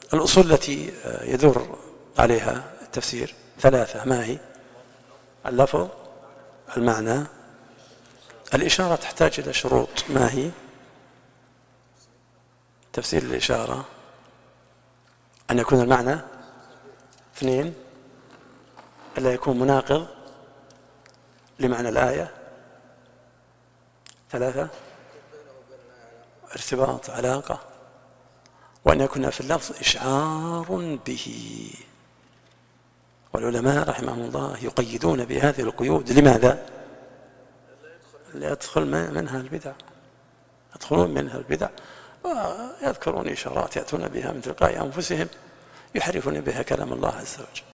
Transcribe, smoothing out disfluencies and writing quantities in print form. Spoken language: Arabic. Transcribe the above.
الأصول التي يدور عليها التفسير ثلاثة، ما هي؟ اللفظ، المعنى، الإشارة تحتاج إلى شروط، ما هي؟ تفسير الإشارة أن يكون المعنى 2، ألا يكون مناقض لمعنى الآية، 3 ارتباط علاقة، وأن يكون في اللفظ إشعار به. والعلماء رحمهم الله يقيدون بهذه القيود، لماذا؟ ليدخل منها البدع، يدخلون منها البدع ويذكرون إشارات يأتون بها من تلقاء أنفسهم يحرفون بها كلام الله عز وجل.